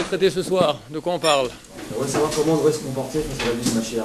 traiter ce soir? De quoi on parle? On voudrait savoir comment on devrait se comporter face à la vie de Mashiach.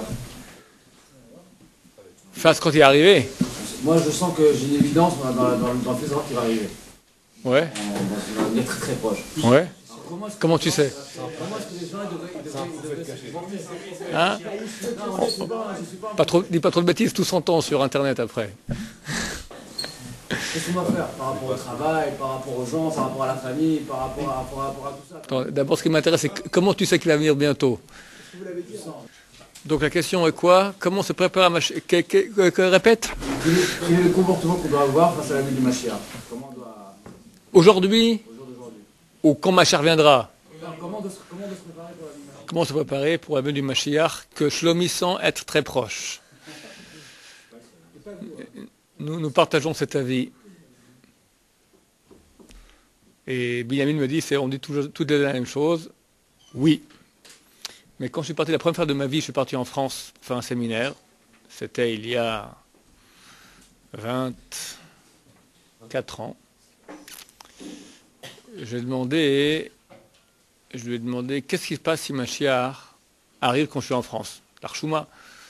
Face quand il est arrivé? Moi, je sens que j'ai une évidence dans le futur qui va arriver. Ouais. Dans un avenir très très proche. Ouais. Comment tu sais? Comment est-ce que les gens devraient se comporter? Hein? Non, je ne sais pas, je sais pas. Dis pas trop de bêtises, tout s'entend sur Internet après. Qu'est-ce qu'on va faire par rapport au travail, par rapport aux gens, par rapport à la famille, par rapport à tout ça? Attends, d'abord, ce qui m'intéresse, c'est comment tu sais qu'il va venir bientôt? Est-ce que vous l'avez dit? Donc la question est quoi? Comment se préparer à répète? Quel est le comportement qu'on doit avoir face à la vie du Mashiach? Comment on doit... Aujourd'hui au jour d'aujourd'hui? ou quand Mashiach viendra? Alors, comment on doit se préparer pour la vie du Mashiach? Comment se préparer pour la venue du Mashiach que Shlomi sent être très proche? Nous partageons cet avis. Et Binyamin me dit, on dit toujours toutes la même chose. Oui. Mais quand je suis parti, la première fois de ma vie, je suis parti en France pour faire un séminaire. C'était il y a 24 ans. Je lui ai demandé qu'est-ce qui se passe si Mashiach arrive quand je suis en France. L'Archouma.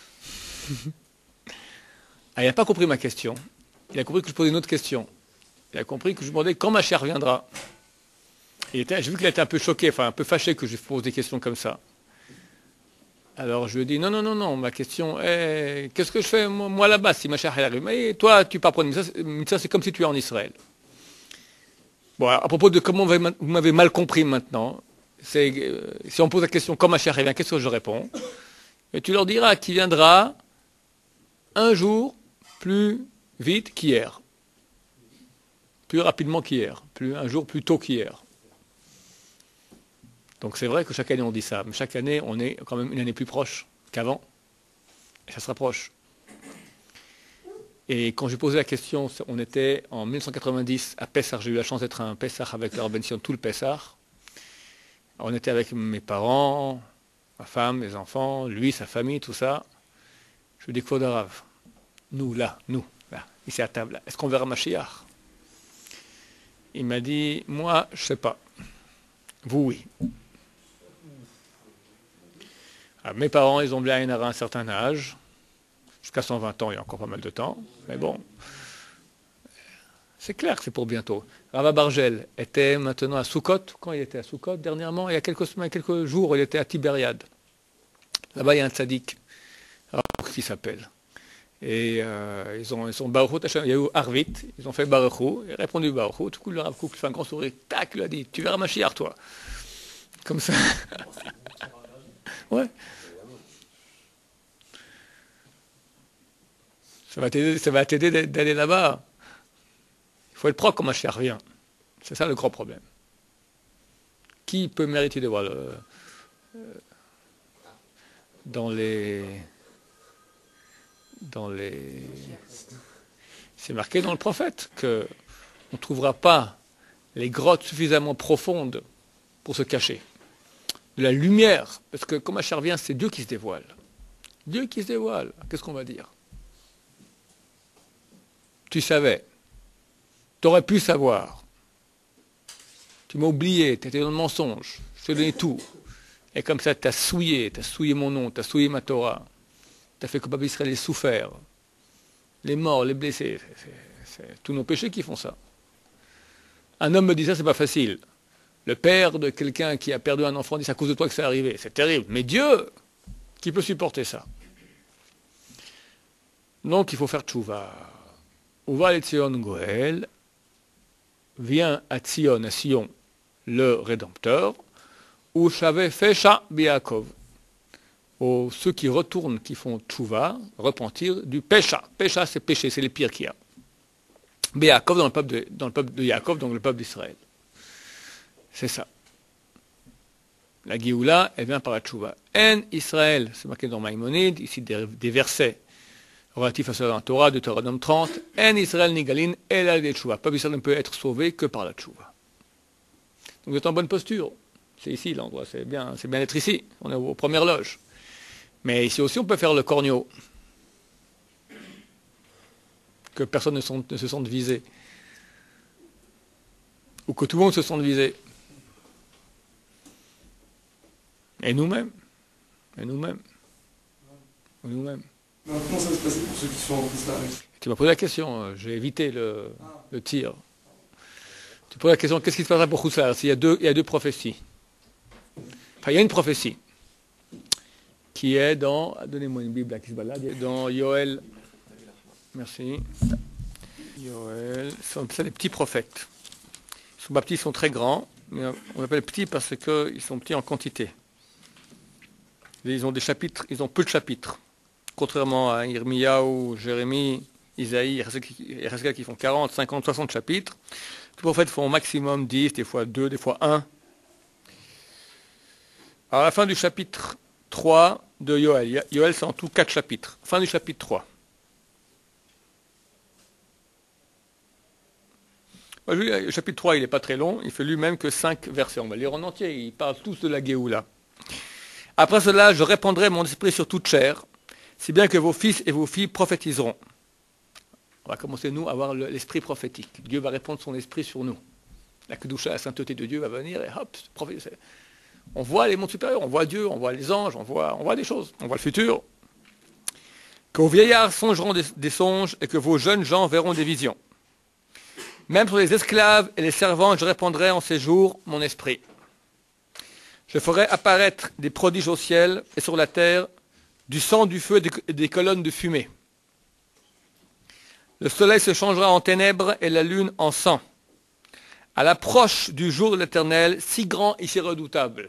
Il n'a pas compris ma question. Il a compris que je posais une autre question. Il a compris que je demandais quand Mashiach reviendra. J'ai vu qu'il était un peu choqué, enfin un peu fâché que je pose des questions comme ça. Alors je lui ai dit non, ma question est qu'est-ce que je fais moi là-bas si Mashiach arrive? Mais toi, tu pars prendre ça, c'est comme si tu es en Israël. Bon, à propos de comment vous m'avez mal compris maintenant, si on pose la question quand Mashiach revient, qu'est-ce que je réponds? Et tu leur diras qu'il viendra un jour plus vite qu'hier. Plus rapidement qu'hier, un jour plus tôt qu'hier. Donc c'est vrai que chaque année on dit ça, mais chaque année on est quand même une année plus proche qu'avant, et ça se rapproche. Et quand j'ai posé la question, on était en 1990 à Pessah, j'ai eu la chance d'être à un Pessah avec leur Bension, tout le Pessah. On était avec mes parents, ma femme, mes enfants, lui, sa famille, tout ça. Je lui dis, Kvod Harav, nous, là, ici à table, est-ce qu'on verra Mashiach? Il m'a dit, moi, je ne sais pas. Vous, oui. Alors, mes parents, ils ont bien à un certain âge. Jusqu'à 120 ans, il y a encore pas mal de temps. Mais bon, c'est clair que c'est pour bientôt. Rava Bargel était maintenant à Soukot. Quand il était à Soukot, dernièrement, il y a quelques jours, il était à Tibériade. Là-bas, il y a un tzaddik, qui s'appelle. Et ils sont Baruch Hu, il y a eu Arvit, ils ont fait Baruch Hu, il a répondu Baruch Hu, tout coup le Rav Kook fait un grand sourire, tac, il a dit, tu verras Mashiach toi. Comme ça. Ouais. Ça va t'aider d'aller là-bas. Il faut être propre quand Mashiach revient. C'est ça le grand problème. Qui peut mériter de voir dans les... C'est marqué dans le prophète qu'on ne trouvera pas les grottes suffisamment profondes pour se cacher. De la lumière, parce que quand Mashiach revient, c'est Dieu qui se dévoile. Dieu qui se dévoile, qu'est-ce qu'on va dire? Tu savais, tu aurais pu savoir, tu m'as oublié, tu étais dans le mensonge, je t'ai donné tout, et comme ça tu as souillé mon nom, tu as souillé ma Torah, tu as fait que Papa Israël ait souffert, les morts, les blessés, c'est tous nos péchés qui font ça. Un homme me dit ça, c'est pas facile. Le père de quelqu'un qui a perdu un enfant dit c'est à cause de toi que c'est arrivé. C'est terrible. Mais Dieu, qui peut supporter ça? Donc il faut faire tchouva. Uva le Tzion Goel, vient à Tzion, à Sion, le Rédempteur, ou Shaveh Fesha Biakov. Ceux qui retournent, qui font tchouva, repentir du pécha. Pécha, c'est péché, c'est les pires qu'il y a. Biakov dans le peuple de Yaakov, donc le peuple d'Israël. C'est ça. La Géoula, elle vient par la tchouva. En Israël, c'est marqué dans Maïmonide, ici des versets relatifs à la Torah, Deutéronome 30. En Israël nigalin, elle a des tchouva. Le peuple d'Israël ne peut être sauvé que par la tchouva. Donc vous êtes en bonne posture. C'est ici l'endroit, c'est bien d'être ici. On est aux premières loges. Mais ici aussi, on peut faire le corneau. Que personne ne se sente visé. Ou que tout le monde se sente visé. Et nous-mêmes. Et nous-mêmes. Et nous-mêmes. Comment ça va se passer pour ceux qui sont en Israël? Tu m'as posé la question, j'ai évité le tir. Tu poses la question, qu'est-ce qui se passera pour Khoussar? Il y a deux prophéties. Enfin, il y a une prophétie qui est dans, donnez-moi une Bible là, qui se balade, dans Yoël. Merci. Yoël, c'est des petits prophètes. Ils sont pas petits, ils sont très grands, mais on appelle petits parce qu'ils sont petits en quantité. Ils ont des chapitres, ils ont peu de chapitres. Contrairement à Irmiyahu, Jérémie, Isaïe, Ezekiel qui font 40, 50, 60 chapitres. Les prophètes font au maximum 10, des fois 2, des fois 1. Alors à la fin du chapitre 3 de Yoël, Yoël c'est en tout 4 chapitres. Fin du chapitre 3. Le chapitre 3, il n'est pas très long, il fait lui-même que 5 versets. On va lire en entier, ils parlent tous de la Géoula. Après cela, je répandrai mon esprit sur toute chair, si bien que vos fils et vos filles prophétiseront. On va commencer, nous, à avoir l'esprit prophétique. Dieu va répandre son esprit sur nous. La Kedusha, la sainteté de Dieu va venir et hop, on voit les mondes supérieurs, on voit Dieu, on voit les anges, on voit des choses, on voit le futur. Que vos vieillards songeront des songes et que vos jeunes gens verront des visions. Même sur les esclaves et les servantes, je répandrai en ces jours mon esprit. Je ferai apparaître des prodiges au ciel et sur la terre, du sang, du feu et des colonnes de fumée. Le soleil se changera en ténèbres et la lune en sang. À l'approche du jour de l'Éternel, si grand et si redoutable.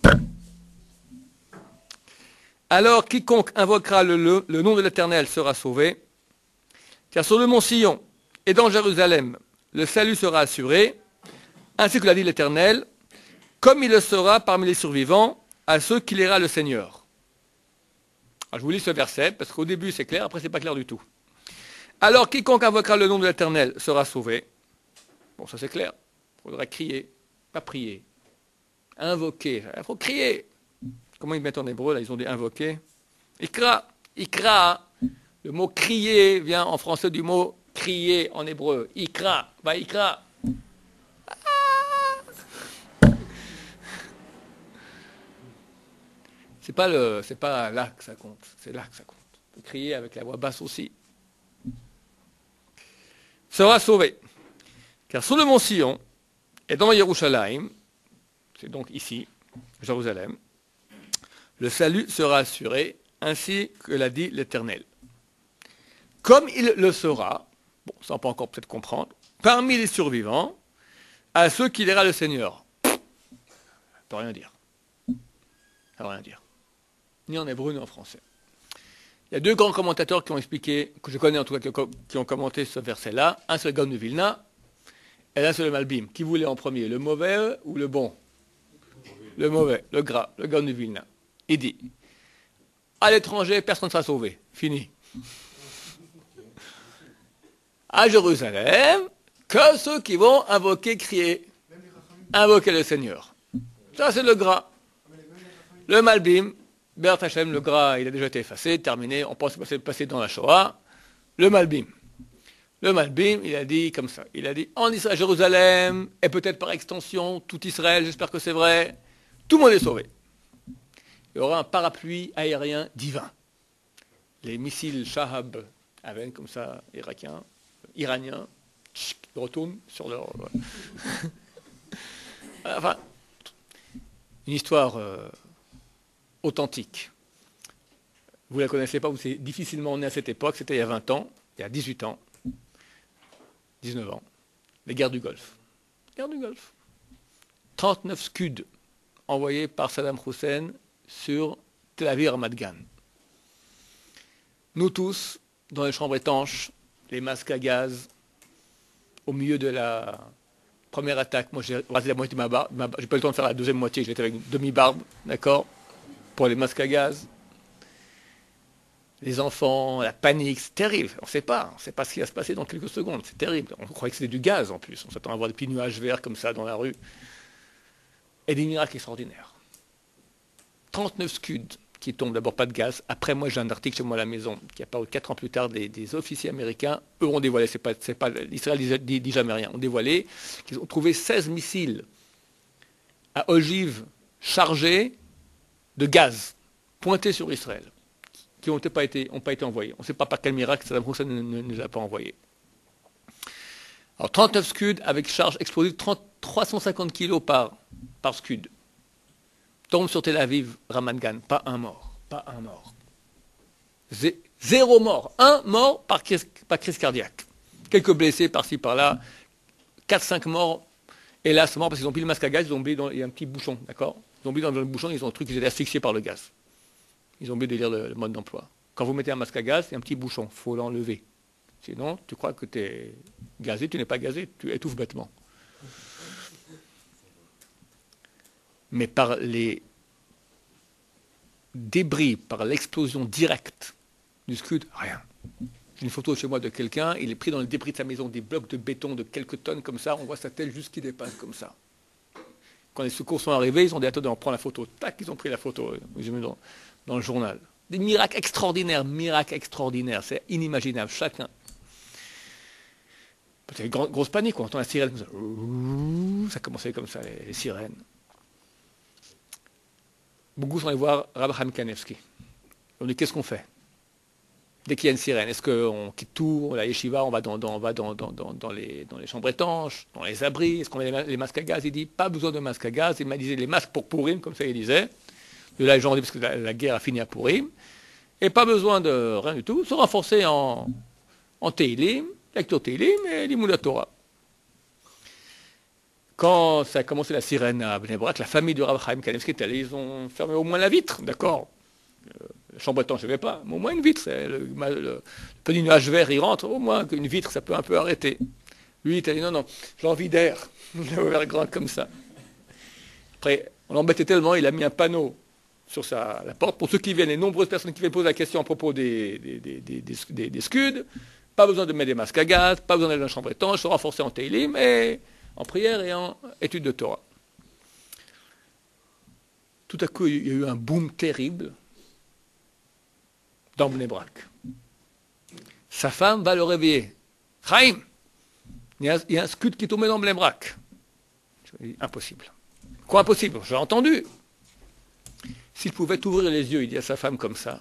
Alors quiconque invoquera le nom de l'Éternel sera sauvé. Car sur le mont Sion et dans Jérusalem, le salut sera assuré, ainsi que l'a dit l'Éternel, comme il le sera parmi les survivants, à ceux qui lira le Seigneur. Alors, je vous lis ce verset, parce qu'au début c'est clair, après c'est pas clair du tout. Alors quiconque invoquera le nom de l'Éternel sera sauvé. Bon, ça c'est clair. Il faudra crier, pas prier. Invoquer. Il faut crier. Comment ils mettent en hébreu, là, ils ont dit invoquer. Ikra. Ikra. Le mot crier vient en français du mot crier en hébreu. Ikra. Va ikra. C'est pas là que ça compte. C'est là que ça compte. Il faut crier avec la voix basse aussi. Sera sauvé. Car sur le mont Sion, et dans Yerushalayim, c'est donc ici, Jérusalem, le salut sera assuré, ainsi que l'a dit l'Éternel. Comme il le sera, bon, ça on peut encore peut-être comprendre, parmi les survivants, à ceux qui lira le Seigneur. Ça ne peut rien dire. Ça ne veut rien dire. Ni en hébreu, ni en français. Il y a deux grands commentateurs qui ont expliqué, que je connais en tout cas, qui ont commenté ce verset-là. Un c'est le Gaon de Vilna, et l'un c'est le Malbim. Qui voulait en premier, le mauvais ou le bon? Le mauvais, le gras, le Gaon de Vilna. Il dit, à l'étranger, personne ne sera sauvé. Fini. À Jérusalem, que ceux qui vont invoquer, crier, invoquer le Seigneur. Ça c'est le gras. Le Malbim, Be'er Hashem, le gras, il a déjà été effacé, terminé, on pense que c'est passé dans la Shoah. Le Malbim. Le Malbim, il a dit comme ça, il a dit, en Israël, Jérusalem, et peut-être par extension, tout Israël, j'espère que c'est vrai, tout le monde est sauvé. Il y aura un parapluie aérien divin. Les missiles Shahab, avec comme ça, iraniens, ils retournent sur leur... enfin, une histoire... authentique. Vous ne la connaissez pas, vous êtes difficilement né à cette époque, c'était il y a 20 ans, il y a 18 ans, 19 ans, les guerres du Golfe. Guerre du Golfe. 39 Scuds envoyés par Saddam Hussein sur Tel Aviv Ramat Gan. Nous tous, dans les chambres étanches, les masques à gaz, au milieu de la première attaque, moi j'ai rasé la moitié de ma barbe, j'ai pas eu le temps de faire la deuxième moitié, j'étais avec une demi-barbe, d'accord, pour les masques à gaz, les enfants, la panique, c'est terrible. On ne sait pas ce qui va se passer dans quelques secondes, c'est terrible. On croyait que c'était du gaz en plus, on s'attend à voir des petits nuages verts comme ça dans la rue. Et des miracles extraordinaires. 39 Scuds qui tombent, d'abord pas de gaz. Après, moi j'ai un article chez moi à la maison qui a paru 4 ans plus tard, des officiers américains, eux ont dévoilé, l'Israël dit jamais rien, ont dévoilé qu'ils ont trouvé 16 missiles à ogives chargés de gaz pointés sur Israël, qui n'ont pas été envoyés. On ne sait pas par quel miracle Saddam Hussein ne les a pas envoyés. Alors 39 scuds avec charge explosive 350 kg par scud. Tombe sur Tel Aviv, Ramat Gan, pas un mort. Zéro mort. Un mort par crise cardiaque. Quelques blessés par-ci, par-là. 4-5 morts, hélas, morts parce qu'ils ont pris le masque à gaz, il y a un petit bouchon, d'accord? Ils ont oublié dans le bouchon, ils ont un truc, ils étaient asphyxiés par le gaz. Ils ont oublié de lire le mode d'emploi. Quand vous mettez un masque à gaz, il y a un petit bouchon, il faut l'enlever. Sinon, tu crois que tu es gazé, tu n'es pas gazé, tu étouffes bêtement. Mais par les débris, par l'explosion directe du scud, rien. J'ai une photo chez moi de quelqu'un, il est pris dans le débris de sa maison, des blocs de béton de quelques tonnes comme ça, on voit sa tête juste qui dépasse comme ça. Quand les secours sont arrivés, ils ont dit attendez, on prend la photo. Tac, ils ont pris la photo, ils ont mis dans le journal. Des miracles extraordinaires, c'est inimaginable, chacun. Peut-être une grosse panique, on entend la sirène comme ça. Ça commençait comme ça, les sirènes. Beaucoup sont allés voir Rabbi Chaim Kanevsky. On dit qu'est-ce qu'on fait dès qu'il y a une sirène? Est-ce qu'on quitte tout, la yeshiva, on va dans les chambres étanches, dans les abris? Est-ce qu'on met les masques à gaz? Il dit pas besoin de masques à gaz. Il m'a dit les masques pour Purim, comme ça il disait. De là, les gens ont dit parce que la guerre a fini à Purim. Et pas besoin de rien du tout. Se renforcer en Teilim, lecture Teilim et l'Imoud Torah. Quand ça a commencé la sirène à Bnei Brak, la famille de Rabbi Chaim Kanevsky est allée, ils ont fermé au moins la vitre, d'accord. La chambre étanche, je ne vais pas, mais au moins une vitre. Le petit nuage vert, il rentre, au moins qu'une vitre, ça peut un peu arrêter. Lui, il a dit non, j'ai envie d'air. Il a ouvert grand comme ça. Après, on l'embêtait tellement, il a mis un panneau sur la porte. Pour ceux qui viennent, les nombreuses personnes qui viennent poser la question à propos des scuds, pas besoin de mettre des masques à gaz, pas besoin d'aller dans la chambre étanche, se renforcer en Teilim, et en prière et en étude de Torah. Tout à coup, il y a eu un boom terrible dans Bnei Brak. Sa femme va le réveiller. Chaim, il y a un scud qui est tombé dans Bnei Brak. Impossible. Quoi impossible? J'ai entendu. S'il pouvait t'ouvrir les yeux, il dit à sa femme comme ça,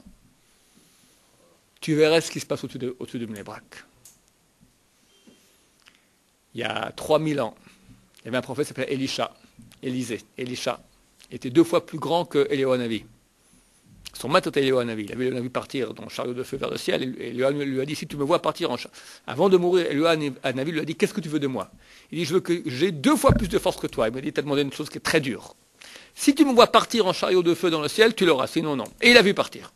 tu verrais ce qui se passe au-dessus de Bnei Brak. Il y a 3000 ans, il y avait un prophète qui s'appelait Elisha. Il était 2 fois plus grand que Eliyahu Hanavi. Son maître était Eliyahu Hanavi. Il a vu Eliyahu Hanavi partir dans le chariot de feu vers le ciel. Et Eliyahu lui a dit, si tu me vois partir avant de mourir, Eliyahu Hanavi lui a dit, qu'est-ce que tu veux de moi? Il dit, je veux que j'ai 2 fois plus de force que toi. Il m'a dit, tu as demandé une chose qui est très dure. Si tu me vois partir en chariot de feu dans le ciel, tu l'auras, sinon non. Et il a vu partir.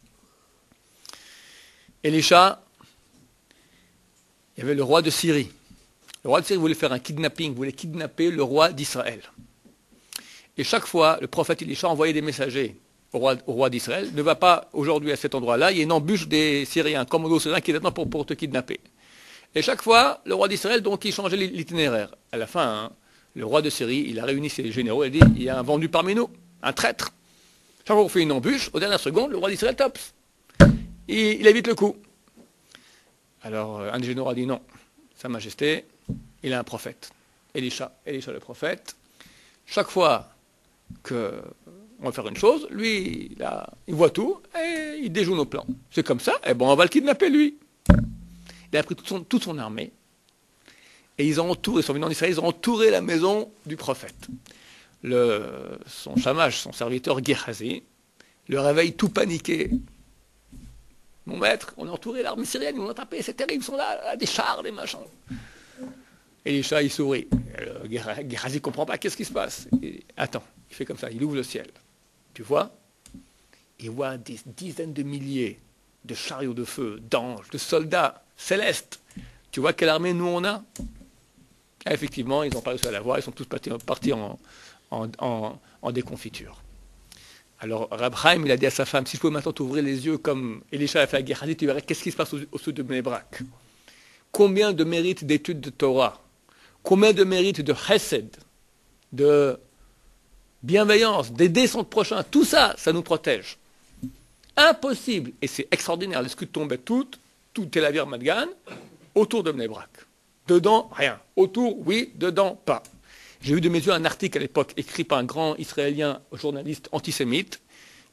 Elisha, il y avait le roi de Syrie. Le roi de Syrie voulait faire un kidnapping, voulait kidnapper le roi d'Israël. Et chaque fois, le prophète Elisha envoyait des messagers au roi d'Israël. Ne va pas aujourd'hui à cet endroit-là, il y a une embûche des Syriens, un commando syrien qui est maintenant pour te kidnapper. Et chaque fois, le roi d'Israël, donc, il changeait l'itinéraire. À la fin, le roi de Syrie, il a réuni ses généraux, il a dit, il y a un vendu parmi nous, un traître. Chaque fois qu'on fait une embûche, aux dernières secondes, le roi d'Israël tops. Il évite le coup. Alors, un des généraux a dit non, Sa Majesté, il a un prophète. Elisha le prophète. Chaque fois qu'on va faire une chose, lui, il voit tout et il déjoue nos plans. C'est comme ça, et bon, on va le kidnapper lui. Il a pris toute son armée et ils sont venus en Israël, ils ont entouré la maison du prophète. Son chamash, son serviteur Gehazi, le réveille tout paniqué. Mon maître, on a entouré l'armée syrienne, ils nous ont tapé, c'est terrible, ils sont là, des chars, des machins. Elisha, il sourit. Gehazi ne comprend pas, qu'est-ce qui se passe? Attends, il fait comme ça, il ouvre le ciel. Tu vois? Il voit des dizaines de milliers de chariots de feu, d'anges, de soldats célestes. Tu vois quelle armée nous on a? Et effectivement, ils n'ont pas réussi à la voir, ils sont tous partis en déconfiture. Alors, Rab Chaim, il a dit à sa femme, si je pouvais maintenant t'ouvrir les yeux comme Elisha a fait à Gehazi, tu verrais qu'est-ce qui se passe au sud de Bnei Brak. Combien de mérites d'études de Torah, combien de mérites de chesed, de bienveillance, d'aider son prochain, tout ça, ça nous protège. Impossible, et c'est extraordinaire, les scuds tombaient tout Tel Aviv Madgan, autour de Bnei Brak. Dedans, rien. Autour, oui, dedans, pas. J'ai vu de mes yeux un article à l'époque écrit par un grand israélien journaliste antisémite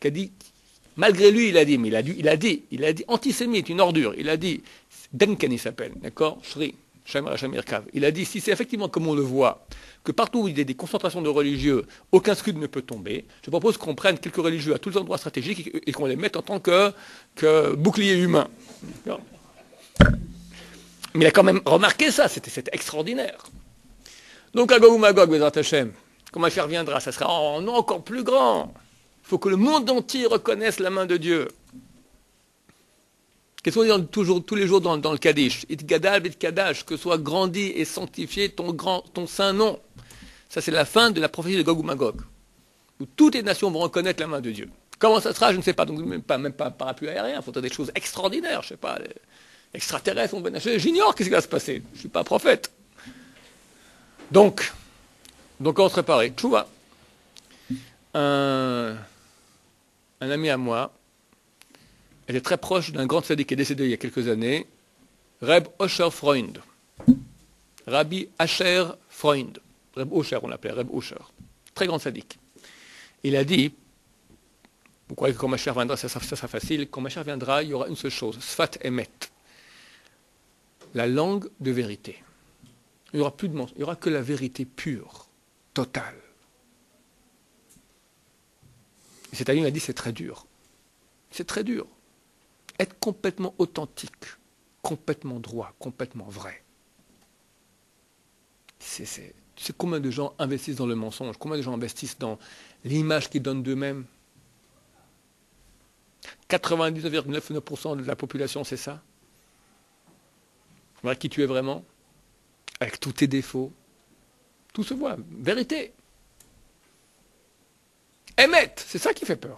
qui a dit, malgré lui, il a dit, antisémite, une ordure, il a dit, Denken il s'appelle, d'accord, Shri, Shamir Kav. Il a dit, si c'est effectivement comme on le voit, que partout où il y a des concentrations de religieux, aucun scud ne peut tomber, je propose qu'on prenne quelques religieux à tous les endroits stratégiques et qu'on les mette en tant que bouclier humain. Mais il a quand même remarqué ça, c'était extraordinaire. Donc à Gog ou Magog, Bezrat Hashem, quand Mashiach viendra, ça sera encore plus grand. Il faut que le monde entier reconnaisse la main de Dieu. Qu'est-ce qu'on dit tous les jours dans le Kaddish? It gadal bit kadash, que soit grandi et sanctifié ton saint nom. Ça, c'est la fin de la prophétie de Gog ou Magog, où toutes les nations vont reconnaître la main de Dieu. Comment ça sera, je ne sais pas. Donc, même pas parapluie aérien, il faudra des choses extraordinaires, je ne sais pas. Les extraterrestres vont venir. J'ignore qu'est-ce qui va se passer. Je ne suis pas prophète. Donc on se préparait. Tchouva. Un ami à moi était très proche d'un grand tzaddik qui est décédé il y a quelques années, Reb Osher Freund. Rabbi Asher Freund. Reb Osher, on l'appelait Reb Osher. Très grand tzaddik. Il a dit, vous croyez que quand Mashiach viendra, ça sera facile, quand Mashiach viendra, il y aura une seule chose, Sfat Emet. La langue de vérité. Il n'y aura plus de mensonge, il n'y aura que la vérité pure, totale. Et cet ami m'a dit, c'est très dur. C'est très dur. Être complètement authentique, complètement droit, complètement vrai. C'est combien de gens investissent dans le mensonge, combien de gens investissent dans l'image qu'ils donnent d'eux-mêmes. 99,99% de la population, c'est ça. Voilà qui tu es vraiment, avec tous tes défauts. Tout se voit. Vérité. Émet, c'est ça qui fait peur.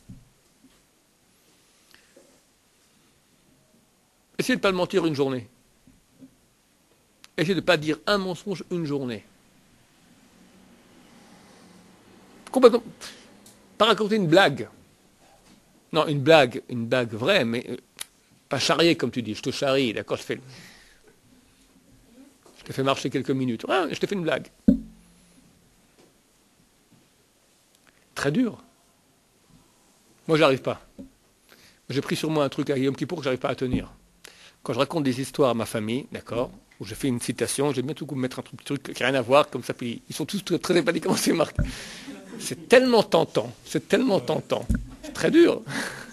Essayez de ne pas mentir une journée. Essayez de ne pas dire un mensonge une journée. Complètement. Pas raconter une blague. Non, une blague vraie, mais pas charrier comme tu dis. Je te charrie, d'accord, je te fais marcher quelques minutes. Ah, je te fais une blague. Très dur. Moi, j'arrive pas. J'ai pris sur moi un truc à Yom Kippour que j'arrive pas à tenir. Quand je raconte des histoires à ma famille, d'accord, où je fais une citation, j'aime bien tout coup mettre un truc qui n'a rien à voir, comme ça, puis ils sont tous très épanouis comment c'est marqué. C'est tellement tentant, c'est très dur.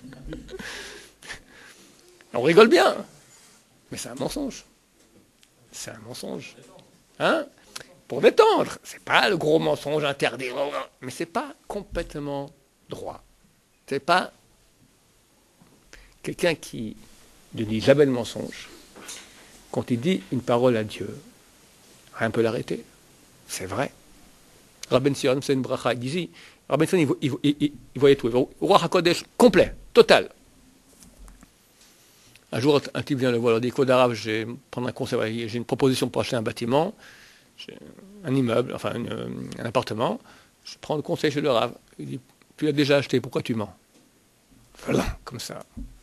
On rigole bien, mais c'est un mensonge. C'est un mensonge. Hein? Pour détendre. C'est pas le gros mensonge interdit, mais c'est pas complètement droit. C'est pas quelqu'un qui ne dit jamais le mensonge. Quand il dit une parole à Dieu, rien ne peut l'arrêter. C'est vrai. Rabben Sion, c'est une bracha. Il dit, Rabben Sion, il voyait tout. Roi HaKodesh, complet, total. Un jour, un type vient le voir, il dit, Claude Arabe, je vais prendre un conseil, j'ai une proposition pour acheter un bâtiment, un immeuble, enfin un appartement. Je prends le conseil chez le Rav. Il dit, tu l'as déjà acheté, pourquoi tu mens? Voilà, comme ça.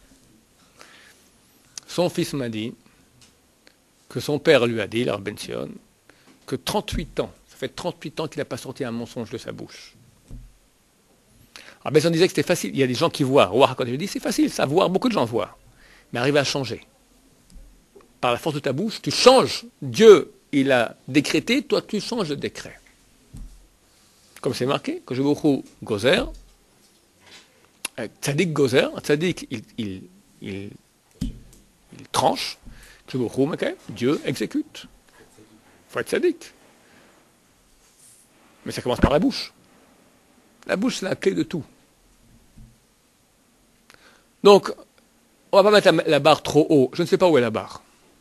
Son fils m'a dit que son père lui a dit, Rabben Sion, que 38 ans, ça fait 38 ans qu'il n'a pas sorti un mensonge de sa bouche. Rabben Sion disait que c'était facile. Il y a des gens qui voient. Quand je dis, c'est facile, ça voir, beaucoup de gens voient. Mais arriver à changer. Par la force de ta bouche, tu changes. Dieu, il a décrété, toi tu changes le décret. Comme c'est marqué, que je vous gozer, tzadik gozer, tzadik il tranche, Dieu exécute. Il faut être sadique. Mais ça commence par la bouche. La bouche, c'est la clé de tout. Donc, on ne va pas mettre la barre trop haut. Je ne sais pas où est la barre.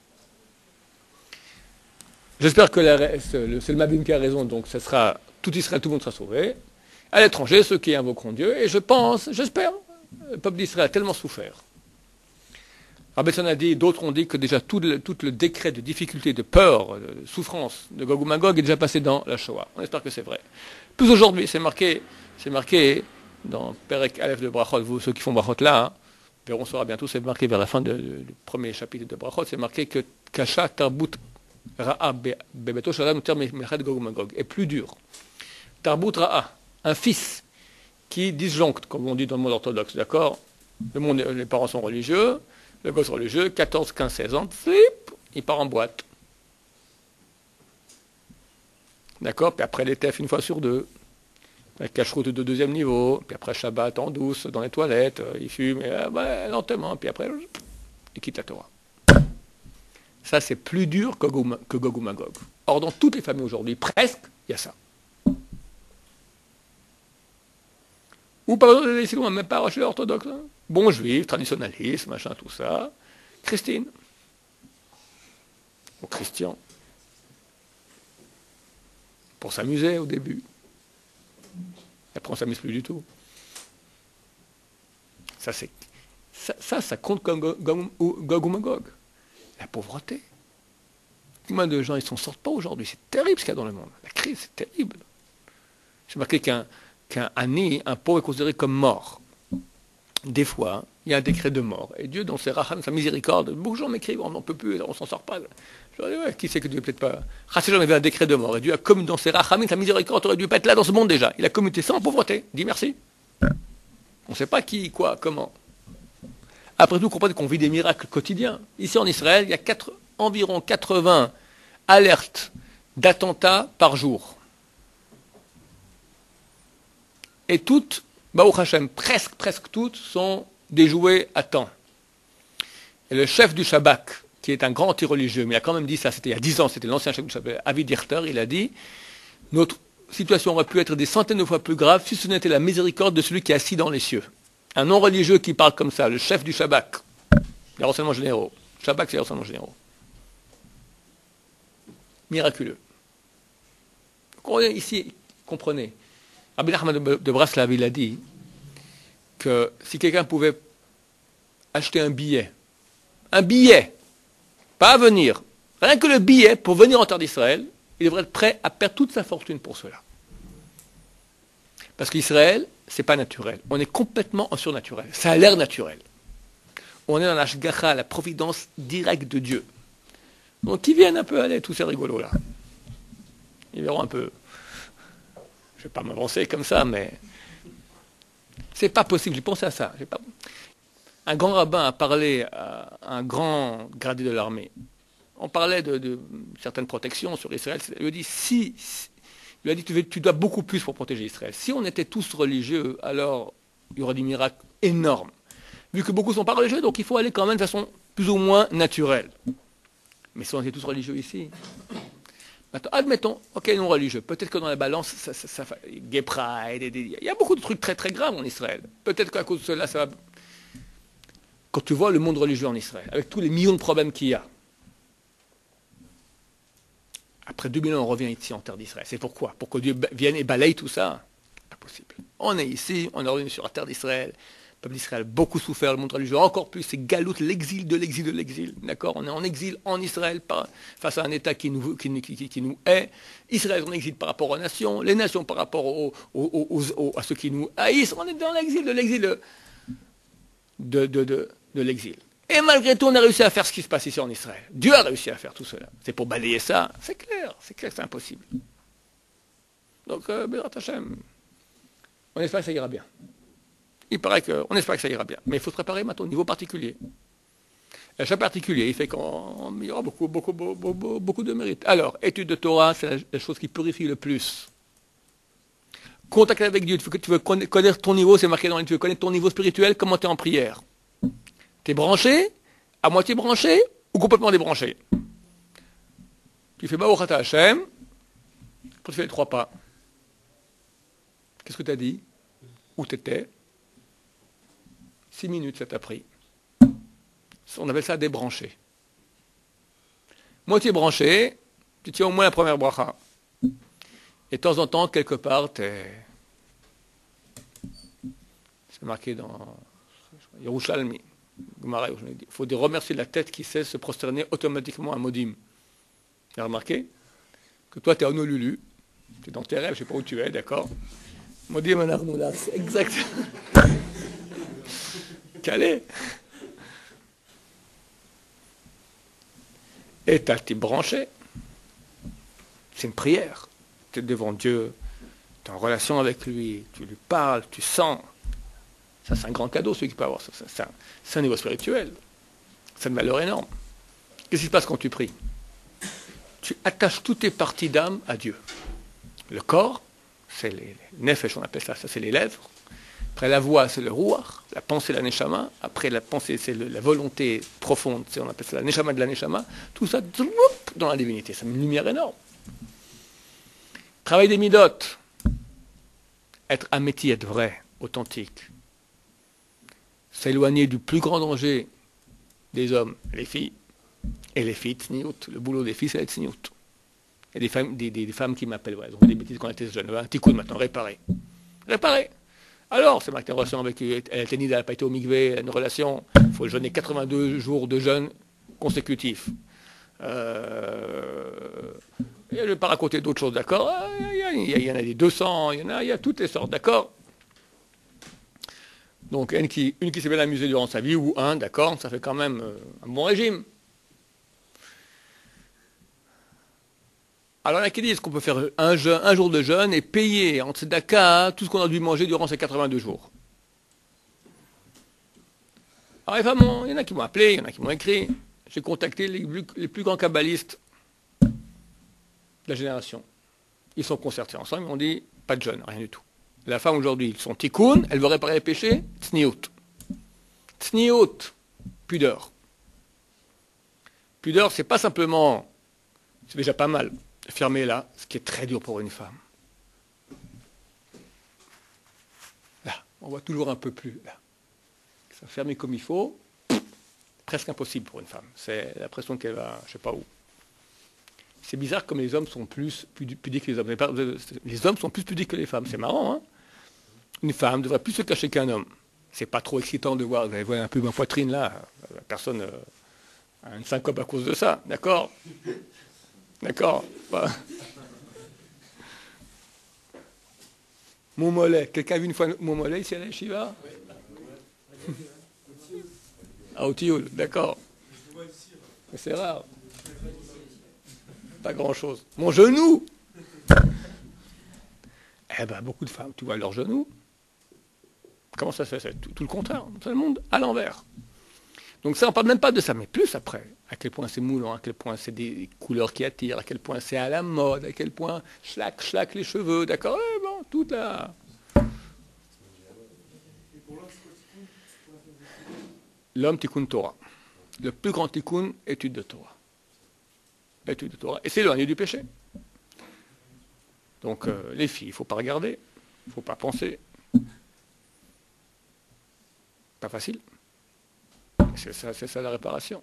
J'espère que c'est le Mabim qui a raison, donc ça sera, tout Israël, tout le monde sera sauvé. À l'étranger, ceux qui invoqueront Dieu, et j'espère, le peuple d'Israël a tellement souffert. Rabbi Sion a dit, d'autres ont dit que déjà tout le décret de difficulté, de peur, de souffrance de Gog ou Magog est déjà passé dans la Shoah. On espère que c'est vrai. Plus aujourd'hui, c'est marqué dans Perek Aleph de Brachot, vous ceux qui font Brachot là, on saura bientôt, c'est marqué vers la fin du premier chapitre de Brachot, c'est marqué que Kasha Tarbut Ra'a Bebeto Shalom Ter Meched Gog ou Magog est plus dur. Tarbut Ra'a, un fils qui disjonctent, comme on dit dans le monde orthodoxe, d'accord? Les parents sont religieux, le gosse religieux, 14, 15, 16 ans, il part en boîte. D'accord? Puis après les teufs une fois sur deux. La cache-route de deuxième niveau, puis après Shabbat en douce, dans les toilettes, il fume, et, lentement, puis après, il quitte la Torah. Ça, c'est plus dur que Gog ou Magog. Or, dans toutes les familles aujourd'hui, presque, il y a ça. Ou par exemple, les Silois, même pas chez les orthodoxes. Hein. Bon juif, traditionnaliste, machin, tout ça. Christine. Ou Christian. Pour s'amuser au début. Et après, on ne s'amuse plus du tout. Ça compte comme Gog ou Magog. La pauvreté. Combien de gens ils ne s'en sortent pas aujourd'hui? C'est terrible ce qu'il y a dans le monde. La crise, c'est terrible. J'ai marqué qu'un ani, un pauvre, est considéré comme mort. Des fois, il y a un décret de mort. Et Dieu, dans ses racham, sa miséricorde, beaucoup de gens m'écrivent, on n'en peut plus, on ne s'en sort pas. Je leur dis, ouais, qui c'est que Dieu peut-être pas. Chassidon avait un décret de mort. Et Dieu a commuté dans ses racham, sa miséricorde aurait dû pas être là dans ce monde déjà. Il a commuté ça en pauvreté. Dis merci. On ne sait pas qui, quoi, comment. Après tout, comprenez qu'on vit des miracles quotidiens. Ici en Israël, il y a environ 80 alertes d'attentats par jour. Et toutes, Baruch Hashem, presque toutes, sont déjouées à temps. Et le chef du Shabak, qui est un grand anti-religieux, mais il a quand même dit ça, c'était il y a 10 ans, c'était l'ancien chef du Shabak, Avi Dirter, il a dit, notre situation aurait pu être des centaines de fois plus grave si ce n'était la miséricorde de celui qui est assis dans les cieux. Un non-religieux qui parle comme ça, le chef du Shabak, les renseignements généraux. Shabak, c'est les renseignements généraux. Miraculeux. Ici, comprenez, Rabbi Nachman de Braslav, il a dit que si quelqu'un pouvait acheter un billet, pas à venir, rien que le billet pour venir en terre d'Israël, il devrait être prêt à perdre toute sa fortune pour cela. Parce qu'Israël, c'est pas naturel. On est complètement en surnaturel. Ça a l'air naturel. On est dans la shgacha, la providence directe de Dieu. Donc ils viennent un peu aller, tous ces rigolos là. Ils verront un peu. Je ne vais pas m'avancer comme ça, mais c'est pas possible. J'ai pensé à ça. Un grand rabbin a parlé à un grand gradé de l'armée. On parlait de certaines protections sur Israël. Il lui a dit, tu dois beaucoup plus pour protéger Israël. Si on était tous religieux, alors il y aurait des miracles énormes. Vu que beaucoup ne sont pas religieux, donc il faut aller quand même de façon plus ou moins naturelle. Mais si on était tous religieux ici, maintenant, admettons, ok, non religieux, peut-être que dans la balance, gay pride, il y a beaucoup de trucs très très graves en Israël. Peut-être qu'à cause de cela, ça va... Quand tu vois le monde religieux en Israël, avec tous les millions de problèmes qu'il y a, après 2000 ans, on revient ici en terre d'Israël. C'est pourquoi? Pour que Dieu vienne et balaye tout ça? Pas possible. On est ici, on est revenu sur la terre d'Israël. Le peuple d'Israël a beaucoup souffert, le monde religieux encore plus. C'est galoute, l'exil de l'exil de l'exil. D'accord? On est en exil en Israël face à un État qui nous hait. Israël est en exil par rapport aux nations. Les nations par rapport à ceux qui nous haïssent. On est dans l'exil de l'exil. Et malgré tout, on a réussi à faire ce qui se passe ici en Israël. Dieu a réussi à faire tout cela. C'est pour balayer ça. C'est clair que c'est impossible. Donc, Bezrat Hashem, on espère que ça ira bien. On espère que ça ira bien. Mais il faut se préparer maintenant au niveau particulier. Et chaque particulier, il fait qu'il y aura beaucoup de mérite. Alors, étude de Torah, c'est la chose qui purifie le plus. Contact avec Dieu, tu veux connaître ton niveau, c'est marqué dans les tu veux connaître ton niveau spirituel, comment tu es en prière. Tu es branché, à moitié branché, ou complètement débranché. Tu fais Baruch Ata Hashem, tu fais les 3 pas. Qu'est-ce que tu as dit? Où tu étais? 6 minutes, ça t'a pris. On appelle ça débranché. Moitié branché, tu tiens au moins la première bracha. Et de temps en temps, quelque part, c'est marqué dans Yerushalmi. Il faut remercier la tête qui sait se prosterner automatiquement à Modim. Tu as remarqué que toi, tu es en Honolulu, tu es dans tes rêves, je ne sais pas où tu es, d'accord? Modim en Arnoula, c'est exact. Calé. Et tu es branché. C'est une prière. Tu es devant Dieu, Tu es en relation avec lui, tu lui parles, tu sens. Ça, c'est un grand cadeau, celui qui peut avoir ça. C'est un niveau spirituel. C'est une valeur énorme. Qu'est-ce qui se passe quand tu pries? Tu attaches toutes tes parties d'âme à Dieu. Le corps, c'est les nefesh, on appelle ça, c'est les lèvres. Après la voix, c'est le ruach. La pensée, la neshama. Après la pensée, c'est la volonté profonde, on appelle ça la neshama de la neshama. Tout ça, dans la divinité. C'est une lumière énorme. Travail des midot. Être améti, être vrai, authentique. S'éloigner du plus grand danger des hommes, les filles. Et les filles, tsniout. Le boulot des filles, c'est la tsniout. Il y a des femmes qui m'appellent, ouais, elles ont fait des bêtises quand elles étaient jeunes. Un petit coup maintenant, réparer. Réparer. Alors, c'est marqué une relation avec, elle était née, elle n'a pas été au mikvé, elle a une relation, il faut jeûner 82 jours de jeûne consécutifs. Et je ne vais pas raconter d'autres choses, d'accord? Il y en a des 200, il y a toutes les sortes, d'accord? Donc, une qui s'est bien amusée durant sa vie, ou un, d'accord, ça fait quand même un bon régime. Alors, il y en a qui disent qu'on peut faire un jour de jeûne et payer en tzedaka tout ce qu'on a dû manger durant ces 82 jours. Alors, il y en a qui m'ont appelé, il y en a qui m'ont écrit. J'ai contacté les plus grands kabbalistes de la génération. Ils sont concertés ensemble, ils m'ont dit, pas de jeûne, rien du tout. La femme aujourd'hui, ils sont tikkun, elle veut réparer les péchés, tsniout. Tsniout, pudeur. Pudeur, c'est pas simplement, c'est déjà pas mal. Fermer là, ce qui est très dur pour une femme. Là, on voit toujours un peu plus là. Ça ferme comme il faut, presque impossible pour une femme. C'est l'impression qu'elle va, je sais pas où. C'est bizarre comme les hommes sont plus pudiques que les hommes. Les hommes sont plus pudiques que les femmes. C'est marrant, hein? Une femme devrait plus se cacher qu'un homme. C'est pas trop excitant de voir. Vous voyez un peu ma poitrine là. Personne a une syncope à cause de ça, d'accord? D'accord. Mon mollet. Quelqu'un a vu une fois mon mollet ici à la Shiva? Ah, au Tioul, d'accord. C'est rare. Pas grand-chose. Mon genou! Eh bien, beaucoup de femmes, tu vois leur genou. Comment ça se fait? C'est tout le contraire. C'est le monde à l'envers. Donc ça, on ne parle même pas de ça, mais plus après. À quel point c'est moulant, à quel point c'est des couleurs qui attirent, à quel point c'est à la mode, à quel point schlac les cheveux, d'accord? Bon, tout là. L'homme tikkun Torah. Le plus grand tikkun, étude de Torah. Étude de Torah. Et c'est éloigné du péché. Donc les filles, il ne faut pas regarder, il ne faut pas penser. Pas facile. C'est ça la réparation.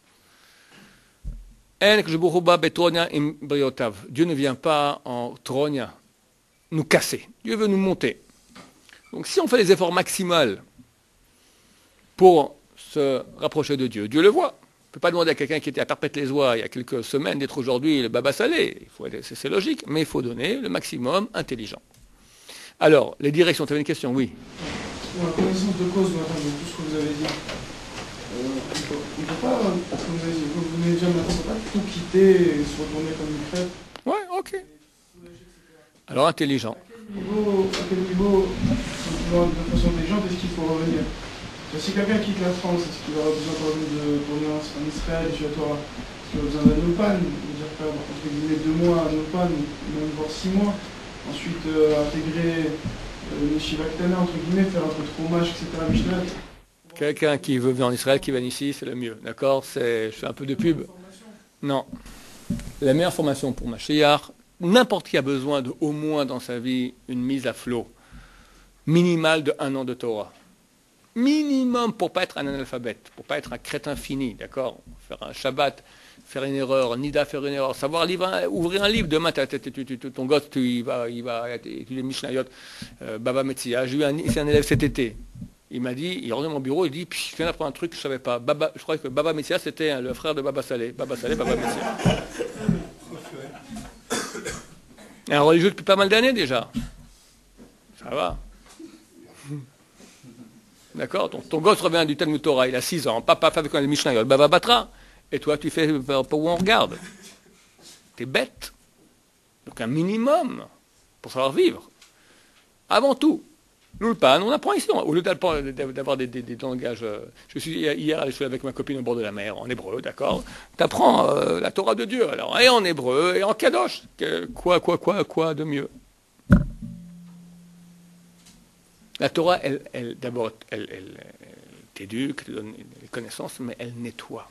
Dieu ne vient pas en tronia nous casser. Dieu veut nous monter. Donc si on fait les efforts maximaux pour se rapprocher de Dieu, Dieu le voit. On ne peut pas demander à quelqu'un qui était à Perpète-les-Oies il y a quelques semaines d'être aujourd'hui le Baba Salé. C'est logique, mais il faut donner le maximum intelligent. Alors, les directions, tu avais une question? Oui. Pour la connaissance de cause, madame, de tout ce que vous avez dit, on ne peut pas, comme vous avez dit, vous venez de dire maintenant, on ne peut pas tout quitter et se retourner comme une crêpe. Ouais, ok. Alors, intelligent. À quel niveau de façon intelligente, est-ce qu'il faut revenir? Si quelqu'un quitte la France, est-ce qu'il aura besoin quand même de tourner en Israël, chez la Torah? Est-ce qu'il aura besoin d'un Noupan, c'est-à-dire faire entre guillemets 2 mois à Noupan, même voire 6 mois, ensuite intégrer les Shivaktana, entre guillemets, faire un peu de fromage, etc. Mishnah. Quelqu'un qui veut venir en Israël, qui vient ici, c'est le mieux, d'accord? Je fais un peu de pub. Non. La meilleure formation pour Mashiach, n'importe qui a besoin de, au moins dans sa vie, une mise à flot minimale de 1 an de Torah. Minimum pour ne pas être un analphabète, pour ne pas être un crétin fini, d'accord? Faire un Shabbat, faire une erreur, Nida faire une erreur, savoir ouvrir un livre, demain ton gosse, il va étudier Mishnayot, Baba Metzia. J'ai eu c'est un élève cet été. Il m'a dit, il est revenu à mon bureau, il dit, je viens d'apprendre un truc que je ne savais pas. Je crois que Baba Metzia, c'était le frère de Baba Salé. Baba Salé, Baba Metzia. Un religieux depuis pas mal d'années déjà. Ça va. D'accord? Ton gosse revient du Talmud Torah, il a 6 ans. Papa fait avec le Mishnayot, Baba Batra. Et toi, tu fais pour où on regarde. T'es bête. Donc un minimum pour savoir vivre. Avant tout. L'ulpan, on apprend ici, au lieu d'avoir des langages. Je suis hier allé avec ma copine au bord de la mer, en hébreu, d'accord. Tu apprends la Torah de Dieu, alors, et en hébreu, et en kadosh. Quoi de mieux? La Torah, d'abord, elle t'éduque, elle te donne les connaissances, mais elle nettoie.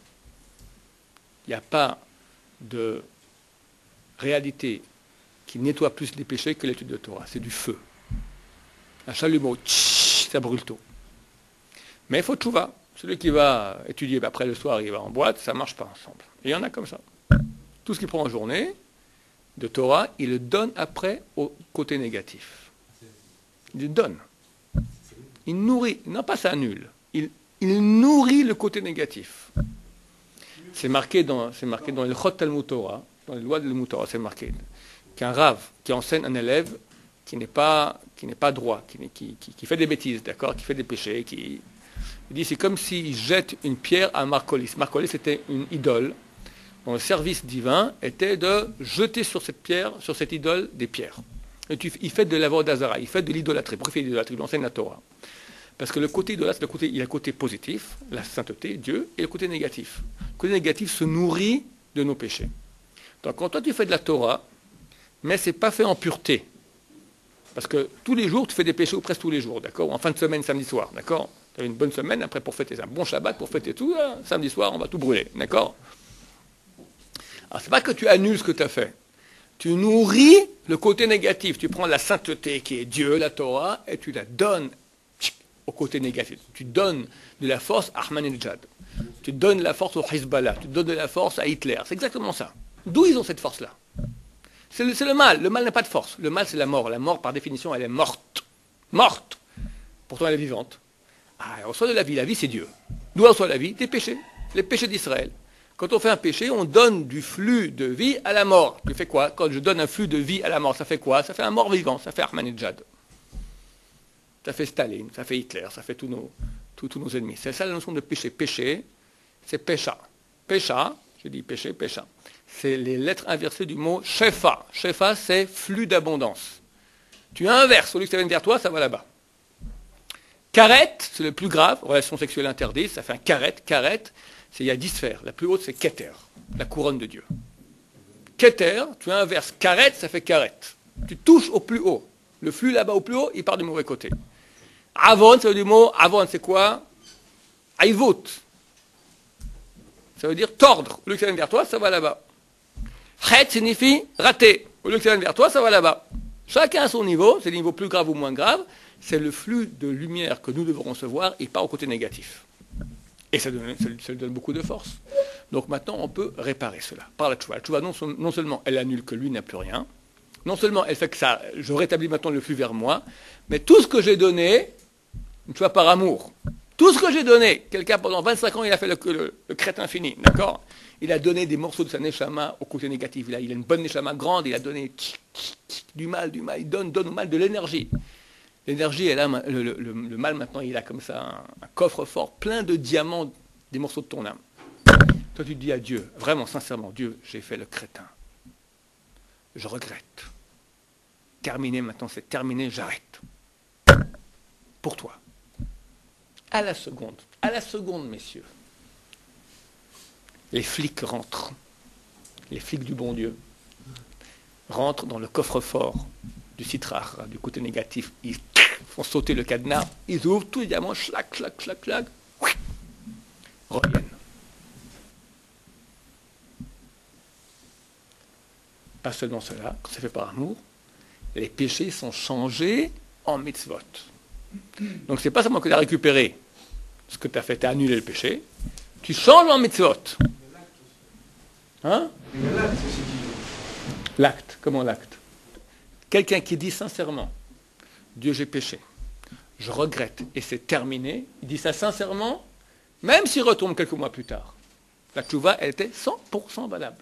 Il n'y a pas de réalité qui nettoie plus les péchés que l'étude de Torah. C'est du feu. Un chalumeau, ça brûle tout. Mais il faut tchouva. Celui qui va étudier, après le soir, il va en boîte, ça ne marche pas ensemble. Et il y en a comme ça. Tout ce qu'il prend en journée de Torah, il le donne après au côté négatif. Il le donne. Il nourrit, non pas ça annule, il nourrit le côté négatif. C'est marqué dans le Chot Talmud Torah, dans les lois de Talmud Torah, c'est marqué qu'un rave qui enseigne un élève qui n'est pas droit, qui fait des bêtises, d'accord, qui fait des péchés, il dit c'est comme s'il jette une pierre à Marcolis. Marcolis était une idole, dont le service divin était de jeter sur cette pierre, sur cette idole, des pierres. Et il fait de l'avodazara, il fait de l'idolâtrie. Pourquoi il fait de l'idolâtrie? Il enseigne la Torah. Parce que le côté idolâtre, il y a le côté positif, la sainteté, Dieu, et le côté négatif. Le côté négatif se nourrit de nos péchés. Donc quand toi tu fais de la Torah, mais ce n'est pas fait en pureté. Parce que tous les jours, tu fais des péchés ou presque tous les jours, d'accord? En fin de semaine, samedi soir, d'accord? Tu as une bonne semaine, après pour fêter un bon Shabbat, pour fêter tout, samedi soir, on va tout brûler, d'accord? Alors, c'est pas que tu annules ce que tu as fait. Tu nourris le côté négatif. Tu prends la sainteté qui est Dieu, la Torah, et tu la donnes au côté négatif. Tu donnes de la force à Ahmadinejad. Tu donnes de la force au Hezbollah. Tu donnes de la force à Hitler. C'est exactement ça. D'où ils ont cette force-là? C'est le mal. Le mal n'a pas de force. Le mal, c'est la mort. La mort, par définition, elle est morte. Morte. Pourtant, elle est vivante. Ah, elle reçoit de la vie. La vie, c'est Dieu. D'où elle reçoit la vie? Des péchés. Les péchés d'Israël. Quand on fait un péché, on donne du flux de vie à la mort. Tu fais quoi? Quand je donne un flux de vie à la mort, ça fait quoi? Ça fait un mort vivant. Ça fait Ahmadinejad. Ça fait Staline. Ça fait Hitler. Ça fait tous nos ennemis. C'est ça la notion de péché. Péché, c'est pécha. Pécha, je dis péché, pécha. C'est les lettres inversées du mot shefa. Shefa, c'est flux d'abondance. Tu inverses, au lieu que ça vienne vers toi, ça va là-bas. Karet, c'est le plus grave, relation sexuelle interdite, ça fait un karet. Karet, il y a 10 sphères. La plus haute, c'est Keter, la couronne de Dieu. Keter, tu inverses karet, ça fait karet. Tu touches au plus haut. Le flux là-bas au plus haut, il part du mauvais côté. Avon, ça veut dire mot, avon, c'est quoi? Aivot. Ça veut dire tordre. Au lieu que ça vienne vers toi, ça va là-bas. Chet signifie rater. Au lieu que ça vienne vers toi, ça va là-bas. Chacun à son niveau, c'est des niveaux plus graves ou moins graves, c'est le flux de lumière que nous devons recevoir, il part au côté négatif. Et ça donne beaucoup de force. Donc maintenant, on peut réparer cela par la tchouva. La tchouva, non seulement elle annule que lui n'a plus rien, non seulement elle fait que ça, je rétablis maintenant le flux vers moi, mais tout ce que j'ai donné, une tchouva par amour, tout ce que j'ai donné, quelqu'un pendant 25 ans, il a fait le crétin fini, d'accord? Il a donné des morceaux de sa neshama au côté négatif. Il a une bonne neshama grande, il a donné du mal, il donne au mal de l'énergie. L'énergie, elle a, le mal maintenant, il a comme ça un coffre-fort plein de diamants, des morceaux de ton âme. Toi, tu te dis à Dieu, vraiment, sincèrement, Dieu, j'ai fait le crétin. Je regrette. Terminé, maintenant c'est terminé, j'arrête. Pour toi. À la seconde, messieurs, les flics rentrent. Les flics du bon Dieu rentrent dans le coffre-fort du citrar, du côté négatif. Ils font sauter le cadenas, ils ouvrent tous les diamants, schlac, schlac, schlac, schlac, reviennent. Pas seulement cela, quand c'est fait par amour, les péchés sont changés en mitzvot. Donc c'est pas seulement que tu as récupéré ce que tu as fait, tu as annulé le péché, tu changes en mitzvot. Hein? L'acte, comment l'acte? Quelqu'un qui dit sincèrement, Dieu j'ai péché, je regrette et c'est terminé, il dit ça sincèrement, même s'il retombe quelques mois plus tard. La tchouva, elle était 100% valable.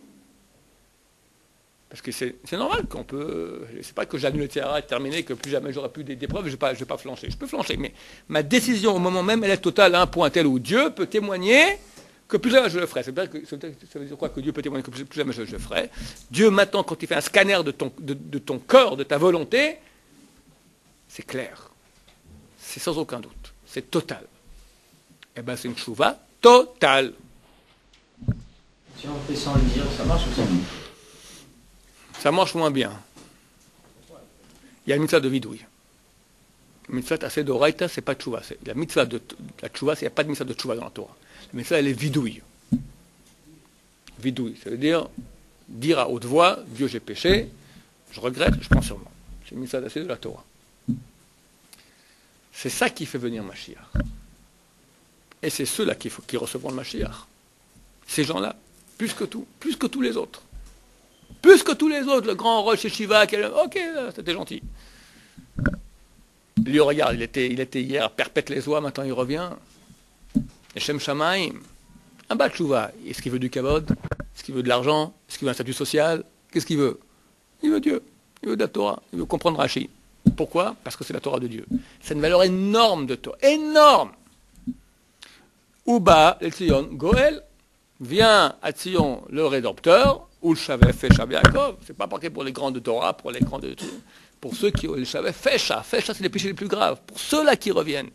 Parce que c'est normal qu'on peut... C'est pas que j'annule le tiara et terminé, que plus jamais j'aurai plus d'épreuves, je ne vais pas flancher. Je peux flancher, mais ma décision au moment même, elle est totale à un point tel où Dieu peut témoigner que plus jamais je le ferai. Ça veut dire quoi que Dieu peut témoigner que plus jamais je le ferai? Dieu, maintenant, quand il fait un scanner de ton cœur, de ta volonté, c'est clair, c'est sans aucun doute, c'est total. Eh bien, c'est une tchouva totale. Si on fait sans le dire, ça marche ou ça marche? Ça marche moins bien. Il y a une mitzvah de vidouille. La mitzvah assez d'oraita, c'est pas tchouva. La mitzvah de la tchouva, il n'y a pas de mitzvah de tchouva dans la Torah. La mitzvah, elle est vidouille. Vidouille, ça veut dire à haute voix, Dieu, j'ai péché, je regrette, je prends sur moi. C'est une mitzvah assez de la Torah. C'est ça qui fait venir Mashiach. Et c'est ceux-là qui recevront le Mashiach. Ces gens-là, plus que tous les autres. Plus que tous les autres, le grand Rosh Yeshiva, ok, c'était gentil. Lui, regarde, il était hier perpète les oies, maintenant il revient. Et Shem Shamaim, un bas de chouva. Est-ce qu'il veut du kavod? Est-ce qu'il veut de l'argent? Est-ce qu'il veut un statut social? Qu'est-ce qu'il veut? Il veut Dieu, il veut de la Torah, il veut comprendre Rashi. Pourquoi? Parce que c'est la Torah de Dieu. C'est une valeur énorme de Torah, énorme. Uba, le Tzion, Goel, vient à Tzion le Rédempteur, ou le Shavef Fesha Yaakov. C'est pas marqué pour les grands de Torah, pour les grands de... Pour ceux qui ont le Shavef Fesha. Fesha, c'est les péchés les plus graves. Pour ceux-là qui reviennent.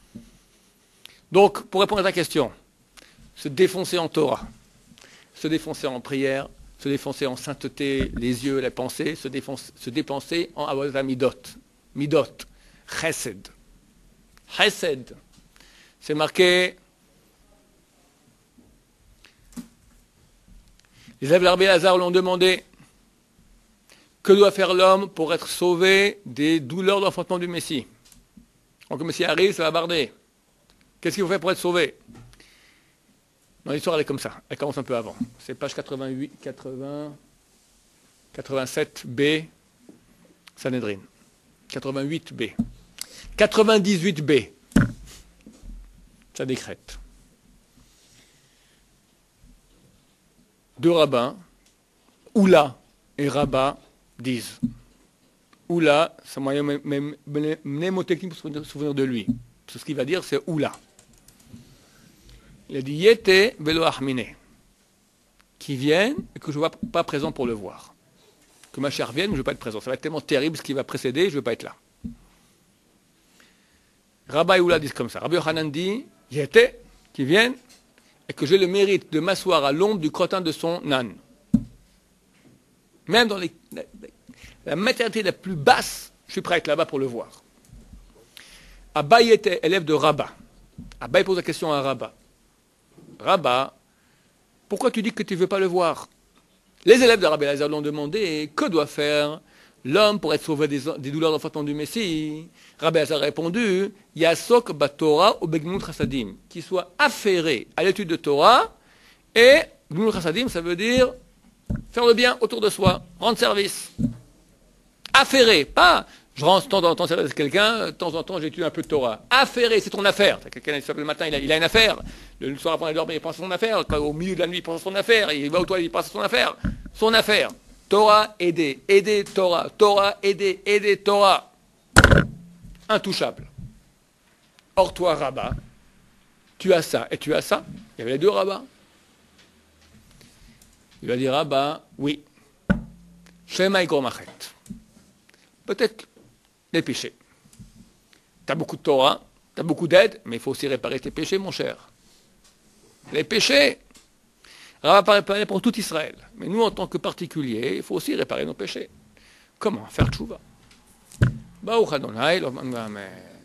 Donc, pour répondre à ta question, se défoncer en Torah, se défoncer en prière, se défoncer en sainteté, les yeux, les pensées, se dépenser en avodah midot. Midot. Chesed. Chesed. C'est marqué... Les élèves de Rabbi Elazar l'ont demandé que doit faire l'homme pour être sauvé des douleurs d'enfantement du Messie. Quand le Messie arrive, ça va barder. Qu'est-ce qu'il faut faire pour être sauvé? Non, l'histoire elle est comme ça. Elle commence un peu avant. C'est page 87b, Sanhedrin. 88b. 98b. Ça décrète. Deux rabbins, Oula et Rabat, disent. Oula, c'est un moyen mnémotechnique pour se souvenir de lui. Tout ce qu'il va dire, c'est Oula. Il a dit Yete velo achmine, qui viennent et que je ne vois pas présent pour le voir. Que ma chère vienne, mais je ne veux pas être présent. Ça va être tellement terrible ce qui va précéder, je ne veux pas être là. Rabat et Oula disent comme ça. Rabbi Yochanan dit Yete, qui viennent, et que j'ai le mérite de m'asseoir à l'ombre du crottin de son âne. Même dans la maternité la plus basse, je suis prêt à être là-bas pour le voir. Abaye était élève de Rabat. Abaye pose la question à Rabat. Rabat, pourquoi tu dis que tu ne veux pas le voir? Les élèves de Rabbi Elazar l'ont demandé, que doit faire l'homme pour être sauvé des douleurs d'enfantement du Messie? Rabbi Elazar a répondu, Yasok baTorah ou begmut chassadim, qu'il soit affairé à l'étude de Torah, et begmut chassadim, ça veut dire faire le bien autour de soi, rendre service. Affairé, pas je rends de temps en temps service à quelqu'un, de temps en temps j'étudie un peu de Torah. Affairé, c'est ton affaire. Quelqu'un le matin, il a une affaire, le soir avant d'aller dormir, il pense à son affaire, au milieu de la nuit, il pense à son affaire, il va aux toilettes, il pense à son affaire. Son affaire. Torah, aider, Torah. Torah, aider, Torah. Intouchable. Or, toi, Rabat, tu as ça et tu as ça. Il y avait les deux Rabbats. Il va dire Rabat, oui. Shema Igormachet. Peut-être les péchés. Tu as beaucoup de Torah, tu as beaucoup d'aide, mais il faut aussi réparer tes péchés, mon cher. Les péchés. Rabat pas réparé pour tout Israël. Mais nous, en tant que particuliers, il faut aussi réparer nos péchés. Comment? Faire tchouva. Baruch Adonai, Amen.